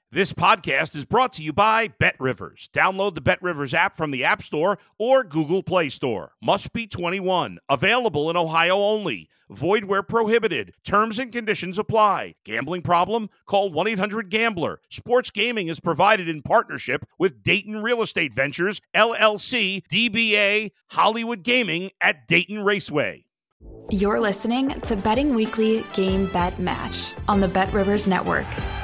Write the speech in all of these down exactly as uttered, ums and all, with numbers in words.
This podcast is brought to you by BetRivers. Download the BetRivers app from the App Store or Google Play Store. Must be twenty-one. Available in Ohio only. Void where prohibited. Terms and conditions apply. Gambling problem? Call one eight hundred gambler. Sports gaming is provided in partnership with Dayton Real Estate Ventures, L L C, D B A, Hollywood Gaming at Dayton Raceway. You're listening to Betting Weekly Game Bet Match on the BetRivers Network.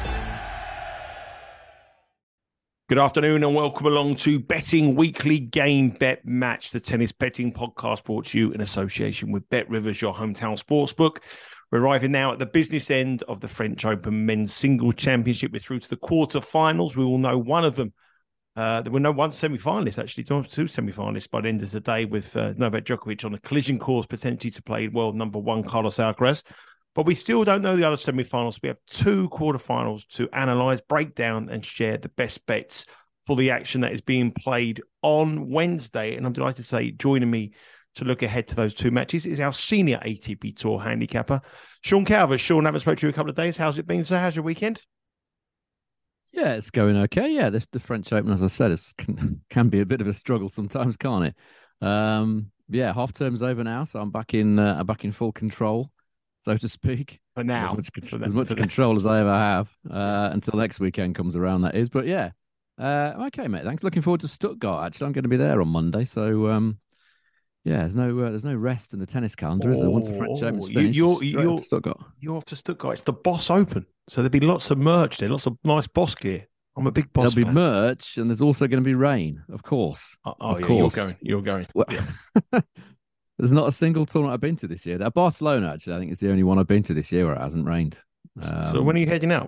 Good afternoon and welcome along to Betting Weekly Game Bet Match, the tennis betting podcast brought to you in association with BetRivers, your hometown sportsbook. We're arriving now at the business end of the French Open Men's Singles Championship. We're through to the quarterfinals. We will know one of them. Uh, there were no one semi-finalist, actually, two semi-finalists by the end of the day, with uh, Novak Djokovic on a collision course potentially to play world number one Carlos Alcaraz. But we still don't know the other semi-finals. We have two quarterfinals to analyse, break down and share the best bets for the action that is being played on Wednesday. And I'm delighted to say, joining me to look ahead to those two matches is our senior A T P Tour handicapper, Sean Calvert. Sean, I haven't spoken to you in a couple of days. How's it been, sir? How's your weekend? Yeah, it's going okay. Yeah, this, the French Open, as I said, it can, can be a bit of a struggle sometimes, can't it? Um, yeah, half term's over now, so I'm back in. Uh, I'm back in full control, so to speak. For now. As much, for as much control that. as I ever have uh, until next weekend comes around, that is. But yeah, uh, okay, mate. Thanks. Looking forward to Stuttgart, actually. I'm going to be there on Monday. So, um, yeah, there's no uh, there's no rest in the tennis calendar, oh, is there? Once the French Open's finished, you're, you're, Stuttgart. You're off to Stuttgart. It's the Boss Open. So there'll be lots of merch there, lots of nice Boss gear. I'm a big Boss There'll fan. be merch, and there's also going to be rain, of course. Oh, of yeah, course. you're going. You're going. Well, yeah. There's not a single tournament I've been to this year. Barcelona, actually, I think is the only one I've been to this year where it hasn't rained. Um, so when are you heading out?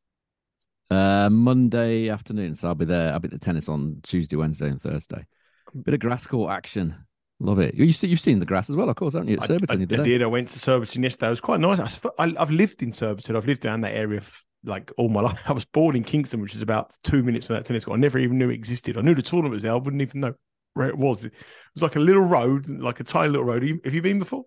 Uh, Monday afternoon. So I'll be there. I'll be at the tennis on Tuesday, Wednesday, and Thursday. Bit of grass court action. Love it. You see, you've seen the grass as well, of course, haven't you? At Surbiton, I, I, I did. I went to Surbiton yesterday. It was quite nice. I, I, I've lived in Surbiton. I've lived down that area for, like all my life. I was born in Kingston, which is about two minutes from that tennis court. I never even knew it existed. I knew the tournament was there. I wouldn't even know where it was. It was like a little road, like a tiny little road. Have you been before?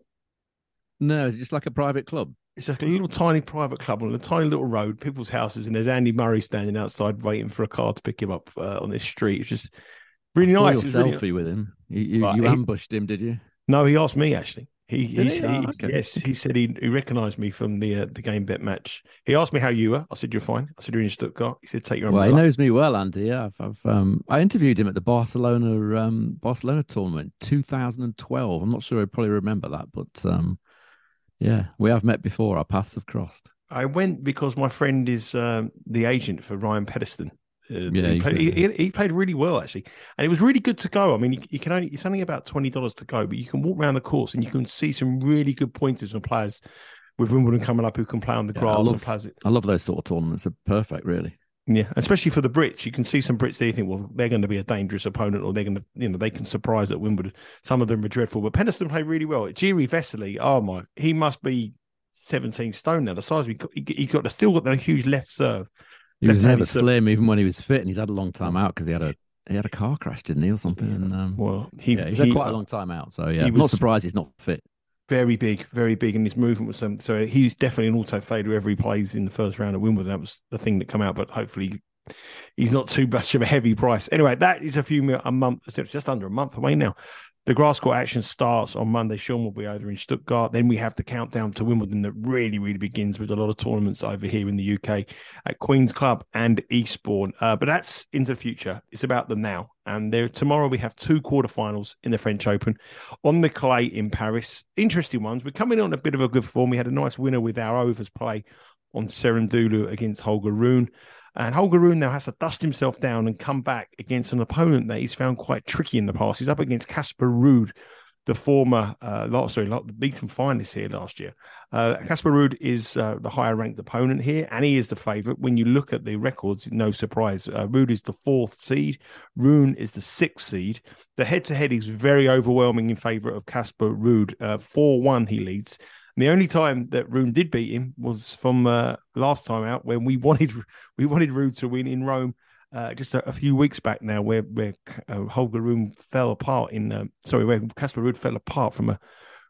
No, it's just like a private club. It's like a little tiny private club on a tiny little road, people's houses, and there's Andy Murray standing outside waiting for a car to pick him up uh, on this street. It's just really I nice. Saw your it's selfie really... with him. You, you, well, you he... ambushed him, did you? No, he asked me actually. He, he, he? he, Oh, okay. yes, he said he, he recognised me from the uh, the game bet match. He asked me how you were. I said you're fine. I said you're in Stuttgart. He said take your. Well, umbrella. he knows me well, Andy. Yeah, I've, I've um, I interviewed him at the Barcelona um, Barcelona tournament, two thousand twelve. I'm not sure he'd probably remember that, but um, yeah, we have met before. Our paths have crossed. I went because my friend is um, the agent for Ryan Pedeston. Uh, yeah, he played, he, he played really well actually, and it was really good to go. I mean, you, you can only it's only about twenty dollars to go, but you can walk around the course and you can see some really good pointers from players with Wimbledon coming up who can play on the yeah, grass. I love, and players. I love those sort of tournaments. They're perfect, really. Yeah, especially for the Brits, you can see some Brits there. You think, well, they're going to be a dangerous opponent, or they're going to, you know, they can surprise at Wimbledon. Some of them are dreadful, but Pedeston played really well. Jiri Vesely, oh my, he must be seventeen stone now. The size we he, he got, still got the huge left serve. He was never slim, even when he was fit, and he's had a long time out because he had a he had a car crash, didn't he, or something? And um, well, he, yeah, he's he, had quite a long time out. So yeah, he I'm was not surprised he's not fit. Very big, very big, and his movement was um, so he's definitely an auto fade wherever he plays in the first round at Wimbledon. That was the thing that came out, but hopefully he's not too much of a heavy price. Anyway, that is a few a month, just under a month away now. The grass court action starts on Monday. Sean will be over in Stuttgart. Then we have the countdown to Wimbledon that really, really begins with a lot of tournaments over here in the U K at Queen's Club and Eastbourne. Uh, but that's into the future. It's about the now. And there tomorrow we have two quarterfinals in the French Open on the clay in Paris. Interesting ones. We're coming on a bit of a good form. We had a nice winner with our overs play on Cerundolo against Holger Rune. And Holger Rune now has to dust himself down and come back against an opponent that he's found quite tricky in the past. He's up against Casper Ruud, the former, uh, last, sorry, the beaten finalist here last year. Uh, Casper Ruud is uh, the higher ranked opponent here, and he is the favourite. When you look at the records, no surprise. Uh, Ruud is the fourth seed. Rune is the sixth seed. The head-to-head is very overwhelming in favour of Casper Ruud. Uh, four one he leads. And the only time that Rune did beat him was from uh, last time out when we wanted we wanted Ruud to win in Rome uh, just a, a few weeks back now, where where uh, Holger Rune fell apart in uh, sorry where Casper Ruud fell apart from a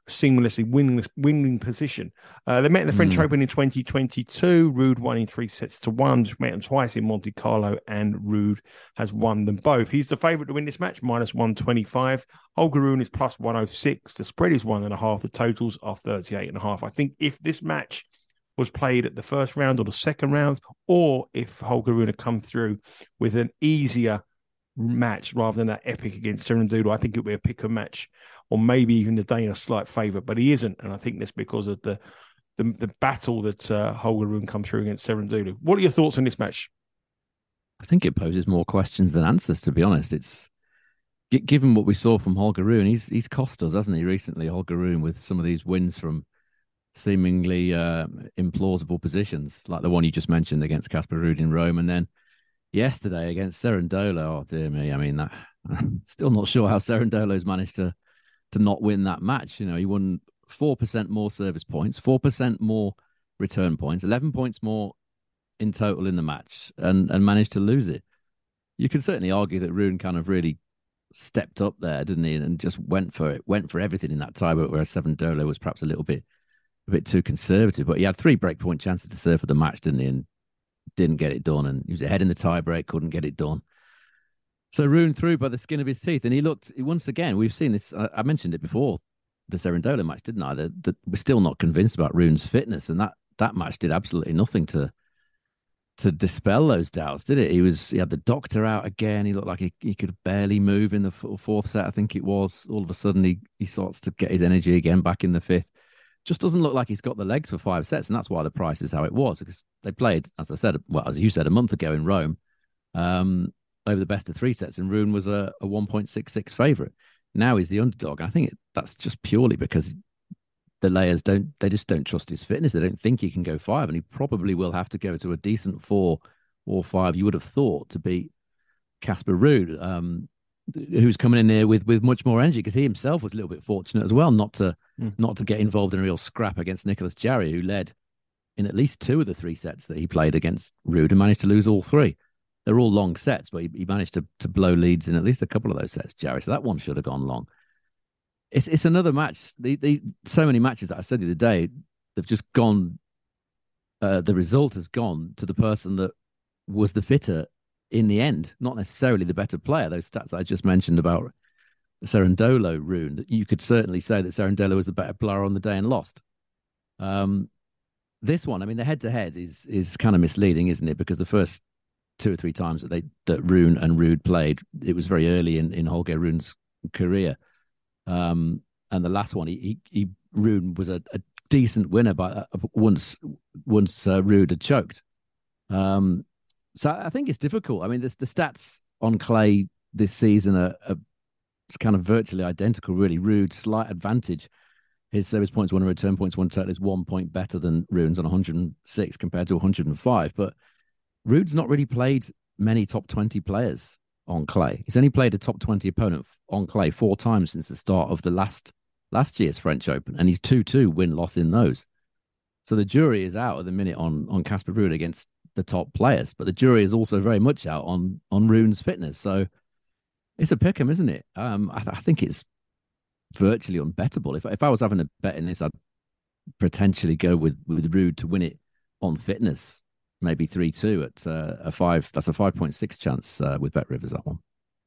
seamlessly winning winning position. Uh, they met in the French Mm. Open in twenty twenty-two. Ruud won in three sets to one. Just met them twice in Monte Carlo, and Ruud has won them both. He's the favourite to win this match, minus one twenty-five. Holger Rune is plus one oh six. The spread is one and a half. The totals are thirty-eight and a half. I think if this match was played at the first round or the second round, or if Holger Rune had come through with an easier match rather than that epic against Cerundolo, I think it would be a picker match, or maybe even the Dane a slight favourite, but he isn't, and I think that's because of the the, the battle that uh, Holger Rune come through against Cerundolo. What are your thoughts on this match? I think it poses more questions than answers, to be honest. It's given what we saw from Holger Rune, he's he's cost us, hasn't he, recently, Holger Rune, with some of these wins from seemingly uh, implausible positions, like the one you just mentioned against Casper Ruud in Rome, and then yesterday against Cerundolo. Oh dear me! I mean, that, I'm still not sure how Cerundolo's managed to to not win that match. You know, he won four percent more service points, four percent more return points, eleven points more in total in the match, and and managed to lose it. You could certainly argue that Rune kind of really stepped up there, didn't he, and just went for it, went for everything in that tie, but whereas Cerundolo was perhaps a little bit. a bit too conservative, but he had three breakpoint chances to serve for the match, didn't he? And didn't get it done. And he was ahead in the tie break, couldn't get it done. So Rune through by the skin of his teeth. And he looked, once again, we've seen this. I mentioned it before the Cerundolo match, didn't I? That, that we're still not convinced about Rune's fitness. And that, that match did absolutely nothing to to dispel those doubts, did it? He was he had the doctor out again. He looked like he, he could barely move in the fourth set, I think it was. All of a sudden, he, he starts to get his energy again back in the fifth. Just doesn't look like he's got the legs for five sets, and that's why the price is how it was, because they played, as I said, well, as you said, a month ago in Rome, um, over the best of three sets, and Rune was a, a one point six six favourite. Now he's the underdog. I think it, that's just purely because the layers don't, they just don't trust his fitness. They don't think he can go five, and he probably will have to go to a decent four or five, you would have thought, to beat Casper Ruud, um, who's coming in there with with much more energy, because he himself was a little bit fortunate as well not to mm. not to get involved in a real scrap against Nicolas Jarry, who led in at least two of the three sets that he played against Ruud and managed to lose all three. They're all long sets, but he, he managed to to blow leads in at least a couple of those sets, Jarry. So that one should have gone long. It's it's another match. The, the so many matches that I said the other day, they've just gone. Uh, the result has gone to the person that was the fitter in the end, not necessarily the better player. Those stats I just mentioned about Cerundolo, Rune, you could certainly say that Cerundolo was the better player on the day and lost. Um, this one, I mean, the head-to-head is is kind of misleading, isn't it? Because the first two or three times that they that Rune and Ruud played, it was very early in, in Holger Rune's career. Um, and the last one, he, he, he Rune was a, a decent winner, but uh, once once uh, Ruud had choked. Um, So I think it's difficult. I mean, this, the stats on clay this season are, are kind of virtually identical, really. Ruud's slight advantage. His service points, one return points, one total is one point better than Rune's on one hundred six compared to one hundred five. But Ruud's not really played many top twenty players on clay. He's only played a top twenty opponent on clay four times since the start of the last last year's French Open, and he's two two win-loss in those. So the jury is out at the minute on on Casper Ruud against the top players, but the jury is also very much out on on Rune's fitness. So it's a pick'em, isn't it? Um, I, I think it's virtually unbettable. If if I was having a bet in this, I'd potentially go with with Ruud to win it on fitness, maybe three two at uh, a five. That's a five point six chance uh, with Bet Rivers, that one.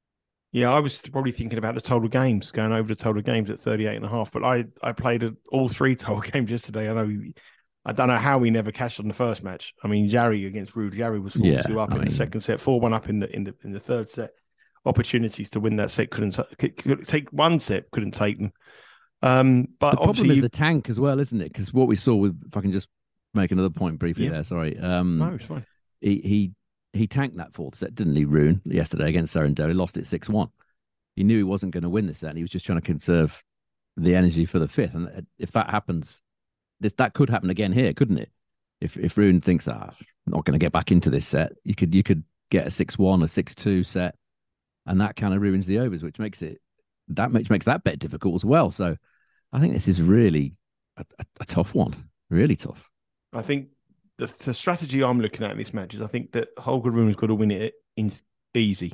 Yeah, I was probably thinking about the total games, going over the total games at thirty-eight and a half, but I I played all three total games yesterday. I know. I don't know how we never cashed on the first match. I mean, Jarry against Ruud. Jarry was four two yeah, up I in mean... the second set, four one up in the in the in the third set. Opportunities to win that set couldn't could take one set, couldn't take them. Um, but the problem is you... the tank as well, isn't it? Because what we saw with, if I can just make another point briefly yeah. there, sorry. Um, no, it's fine. He he he tanked that fourth set, didn't he, Rune, yesterday against Cerundolo? He lost it six one. He knew he wasn't going to win the set, and he was just trying to conserve the energy for the fifth. And if that happens. This that could happen again here, couldn't it? If if Rune thinks, ah, I'm not going to get back into this set, you could you could get a six one, a six two set, and that kind of ruins the overs, which makes it that makes makes that bet difficult as well. So I think this is really a, a, a tough one, really tough. I think the, the strategy I'm looking at in this match is I think that Holger Rune's got to win it in easy,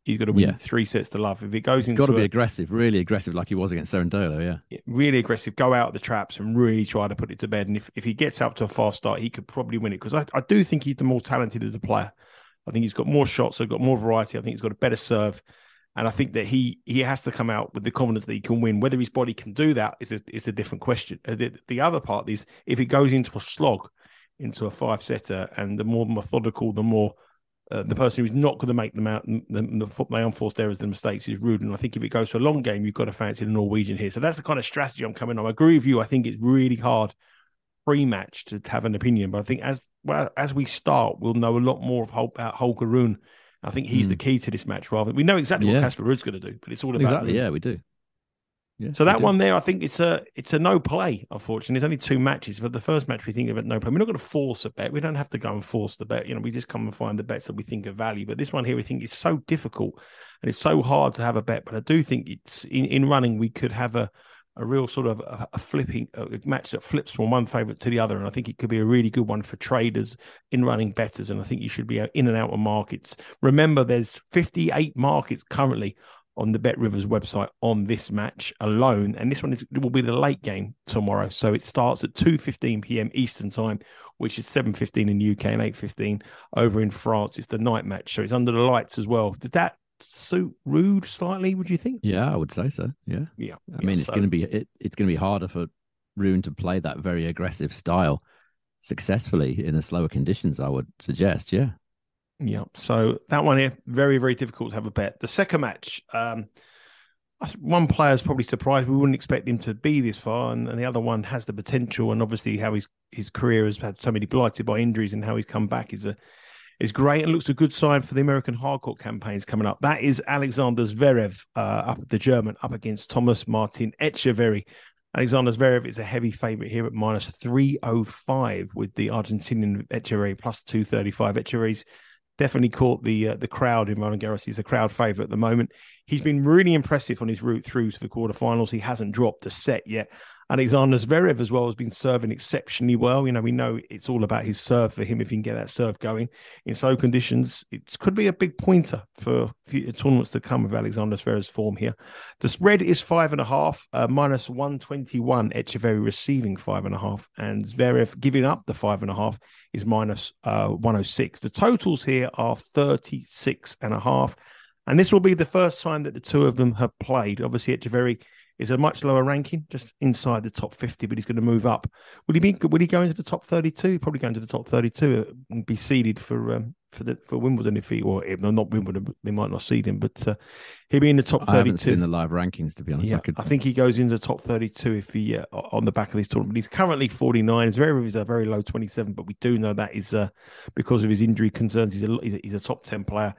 He's got to win Yeah. three sets to love. If it goes He's into got to be a, aggressive, really aggressive, like he was against Cerundolo. Yeah. really aggressive, go out of the traps and really try to put it to bed. And if, if he gets up to a fast start, he could probably win it, because I, I do think he's the more talented as a player. I think he's got more shots, so got more variety. I think he's got a better serve. And I think that he he has to come out with the confidence that he can win. Whether his body can do that is a, is a different question. The, the other part is if it goes into a slog, into a five-setter, and the more methodical, the more uh, the person who's not going to make them out, the, the, the unforced errors, the mistakes is Ruud. And I think if it goes to a long game, you've got to fancy the Norwegian here. So that's the kind of strategy I'm coming on. I agree with you. I think it's really hard pre-match to have an opinion. But I think as well, as we start, we'll know a lot more of Hol- about Holger Rune. I think he's mm. the key to this match. Rather, we know exactly yeah. what Casper Ruud's going to do, but it's all about exactly. Rune. Yeah, we do. Yeah, so that do. one there, I think it's a it's a no play. Unfortunately, there's only two matches, but the first match we think of it no play. We're not going to force a bet. We don't have to go and force the bet. You know, we just come and find the bets that we think are value. But this one here, we think is so difficult and it's so hard to have a bet. But I do think it's in, in running we could have a. a real sort of a, a flipping a match that flips from one favourite to the other. And I think it could be a really good one for traders in running bettors. And I think you should be in and out of markets. Remember, there's fifty-eight markets currently on the Bet Rivers website on this match alone. And this one is, will be the late game tomorrow. So it starts at two fifteen p.m. Eastern time, which is seven fifteen in the U K and eight fifteen over in France. It's the night match. So it's under the lights as well. Did that suit Ruud slightly, would you think? Yeah, I would say so. Yeah. Yeah. I mean, yeah, it's so. going to be it, it's going to be harder for Rune to play that very aggressive style successfully in the slower conditions, I would suggest. Yeah. Yeah. So that one here, very, very difficult to have a bet. The second match, um, one player is probably surprised. We wouldn't expect him to be this far, and, and the other one has the potential. And obviously, how his his career has had so many blighted by injuries, and how he's come back is a is great and looks a good sign for the American hardcourt campaigns coming up. That is Alexander Zverev, uh, up the German, up against Thomas Martin Etcheverry. Alexander Zverev is a heavy favourite here at minus three oh five with the Argentinian Etcheverry plus two thirty-five. Etcheverry's definitely caught the uh, the crowd in Roland Garros. He's a crowd favourite at the moment. He's been really impressive on his route through to the quarterfinals. He hasn't dropped a set yet. Alexander Zverev as well has been serving exceptionally well. You know, we know it's all about his serve for him if he can get that serve going in slow conditions. It could be a big pointer for future tournaments to come with Alexander Zverev's form here. The spread is five and a half, uh, minus one twenty-one. Etcheverry receiving five and a half, and Zverev giving up the five and a half is minus uh, one oh six. The totals here are thirty-six and a half, and this will be the first time that the two of them have played. Obviously, Etcheverry is a much lower ranking, just inside the top fifty, but he's going to move up. Will he be? Will he go into the top thirty-two? Probably go into the top thirty-two and be seeded for um, for the for Wimbledon if he, or if not Wimbledon, they might not seed him, but uh, he'll be in the top thirty-two. I haven't seen the live rankings, to be honest. Yeah, I, could... I think he goes into the top thirty-two if he uh, on the back of this tournament. He's currently forty-nine. Zverev is a very low twenty-seven, but we do know that is uh, because of his injury concerns. He's a he's a, he's a top ten player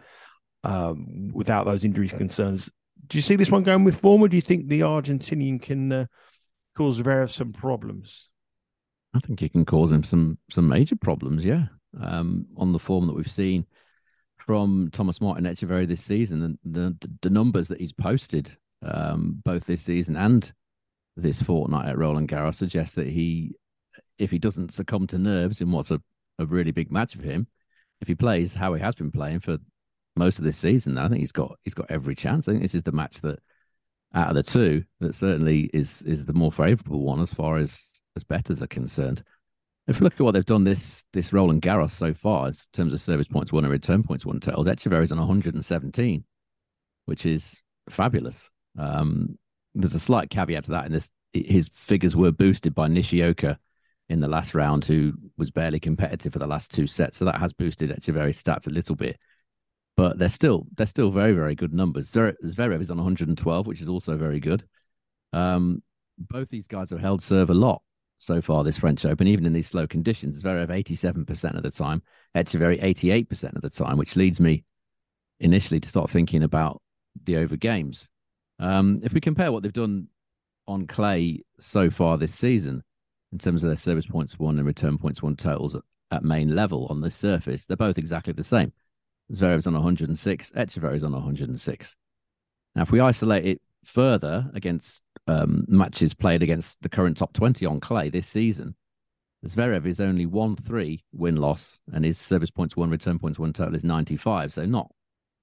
um, without those injury concerns. Do you see this one going with form, or do you think the Argentinian can uh, cause Zverev some problems? I think he can cause him some some major problems, yeah. Um, on the form that we've seen from Thomas Martin Etcheverry this season, and the, the, the numbers that he's posted um, both this season and this fortnight at Roland Garros suggest that he, if he doesn't succumb to nerves in what's a, a really big match for him, if he plays how he has been playing for most of this season, I think he's got he's got every chance. I think this is the match that, out of the two, that certainly is is the more favourable one as far as as bettors are concerned. If you look at what they've done this this Roland Garros so far, in terms of service points won and return points won totals, Etcheverry's on one hundred seventeen, which is fabulous. Um, there's a slight caveat to that in this: his figures were boosted by Nishioka in the last round, who was barely competitive for the last two sets, so that has boosted Etcheverry's stats a little bit. But they're still they're still very, very good numbers. Zverev is on one hundred twelve, which is also very good. Um, both these guys have held serve a lot so far this French Open, even in these slow conditions. Zverev eighty-seven percent of the time, Etcheverry eighty-eight percent of the time, which leads me initially to start thinking about the over games. Um, if we compare what they've done on clay so far this season, in terms of their service points won and return points won totals at, at main level on this surface, they're both exactly the same. Zverev's on one hundred six, Etcheverry's on one hundred six. Now, if we isolate it further against um, matches played against the current top twenty on clay this season, Zverev is only one three win-loss, and his service points won, return points won total is ninety-five. So not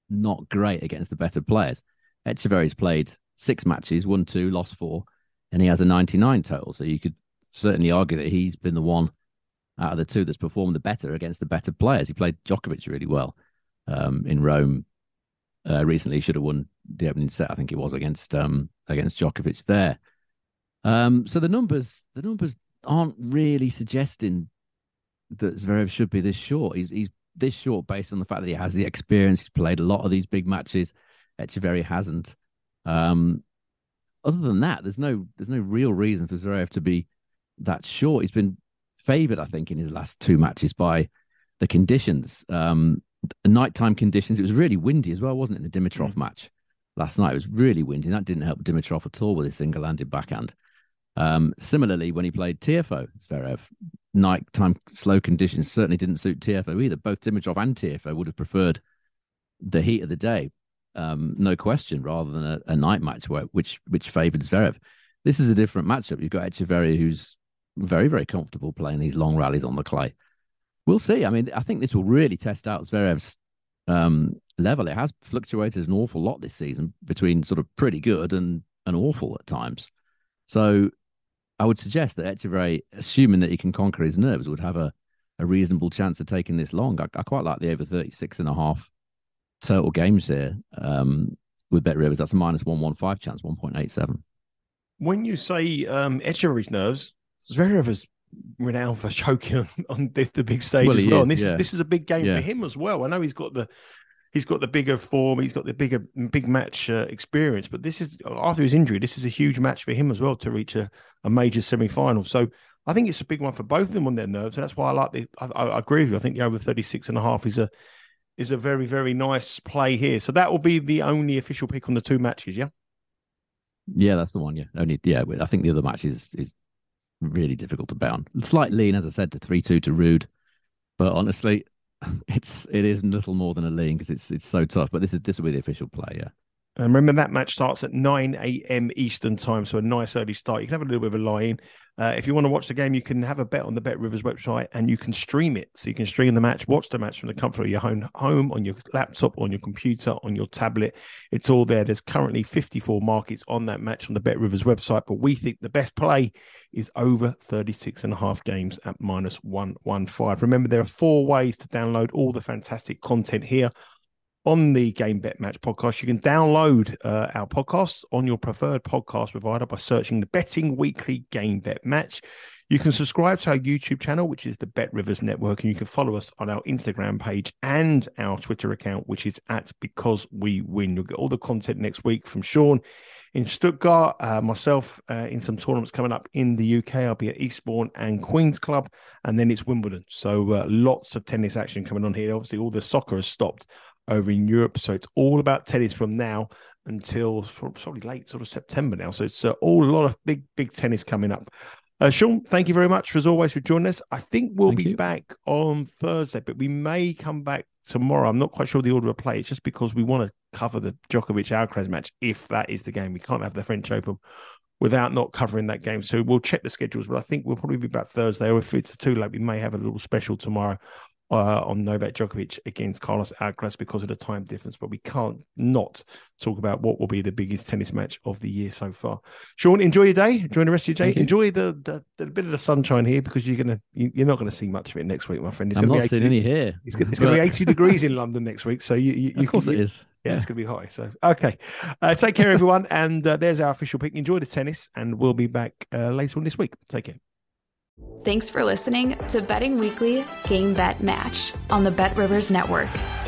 not great against the better players. Etcheverry's played six matches, won two, lost four, and he has a ninety-nine total. So you could certainly argue that he's been the one out of the two that's performed the better against the better players. He played Djokovic really well um, in Rome uh, recently. He should have won the opening set, I think it was, against um, against Djokovic there. Um, so the numbers, the numbers aren't really suggesting that Zverev should be this short. He's he's this short based on the fact that he has the experience. He's played a lot of these big matches. Etcheverry hasn't. Um, other than that, there's no there's no real reason for Zverev to be that short. He's been favoured, I think, in his last two matches by the conditions, um, the nighttime conditions. It was really windy as well, wasn't it? In the Dimitrov mm. match last night, it was really windy, and that didn't help Dimitrov at all with his single-handed backhand. Um, similarly, when he played T F O, Zverev, nighttime slow conditions certainly didn't suit T F O either. Both Dimitrov and T F O would have preferred the heat of the day, um, no question, rather than a, a night match where, which which favoured Zverev. This is a different matchup. You've got Etcheverry, who's very, very comfortable playing these long rallies on the clay. We'll see. I mean, I think this will really test out Zverev's um, level. It has fluctuated an awful lot this season between sort of pretty good and, and awful at times. So I would suggest that Etcheverry, assuming that he can conquer his nerves, would have a, a reasonable chance of taking this long. I, I quite like the over thirty-six and a half total games here um, with Bet Rivers. That's a minus one fifteen chance, one point eight seven. When you say um, Etcheverry's nerves, Zverev is renowned for choking on, on the, the big stage well, as well. Is, and this, yeah. this is a big game yeah. for him as well. I know he's got the he's got the bigger form, he's got the bigger big match uh, experience, but this is, after his injury, this is a huge match for him as well to reach a, a major semi-final. So I think it's a big one for both of them on their nerves, and that's why I like the. I, I agree with you. I think the over thirty-six and a half is a is a very very nice play here. So that will be the only official pick on the two matches. Yeah. Yeah, that's the one. Yeah, only yeah. I think the other match is is really difficult to bet on. Slight lean, as I said, to three two to Ruud, but honestly, it's it is little more than a lean because it's it's so tough. But this is this will be the official play. Yeah. And remember, that match starts at nine a.m. Eastern time, so a nice early start. You can have a little bit of a lie-in. Uh, if you want to watch the game, you can have a bet on the Bet Rivers website, and you can stream it. So you can stream the match, watch the match from the comfort of your home, home on your laptop, on your computer, on your tablet. It's all there. There's currently fifty-four markets on that match on the Bet Rivers website, but we think the best play is over thirty-six and a half games at minus one fifteen. Remember, there are four ways to download all the fantastic content here on the Game Bet Match podcast. You can download uh, our podcasts on your preferred podcast provider by searching the Betting Weekly Game Bet Match. You can subscribe to our YouTube channel, which is the Bet Rivers Network, and you can follow us on our Instagram page and our Twitter account, which is at Because We Win. You'll get all the content next week from Sean in Stuttgart, uh, myself uh, in some tournaments coming up in the U K. I'll be at Eastbourne and Queen's Club, and then it's Wimbledon. So uh, lots of tennis action coming on here. Obviously, all the soccer has stopped over in Europe, so it's all about tennis from now until probably late sort of September now. So it's uh, all a lot of big, big tennis coming up. Uh, Sean, thank you very much for, as always, for joining us. I think we'll thank be you. back on Thursday, but we may come back tomorrow. I'm not quite sure the order of play. It's just because we want to cover the Djokovic-Alcaraz match, if that is the game. We can't have the French Open without not covering that game. So we'll check the schedules, but I think we'll probably be back Thursday, or if it's too late, we may have a little special tomorrow Uh, on Novak Djokovic against Carlos Alcaraz because of the time difference, but we can't not talk about what will be the biggest tennis match of the year so far. Sean, enjoy your day. Enjoy the rest of your day. Enjoy the, the, the bit of the sunshine here because you're gonna you, you're not going to see much of it next week, my friend. It's I'm gonna not be seeing any here. It's, it's going to be eighty degrees in London next week, so you, you, you of course can, it is. Yeah, yeah, it's going to be high. So okay, uh, take care, everyone, and uh, there's our official pick. Enjoy the tennis, and we'll be back uh, later on this week. Take care. Thanks for listening to Betting Weekly Game Bet Match on the Bet Rivers Network.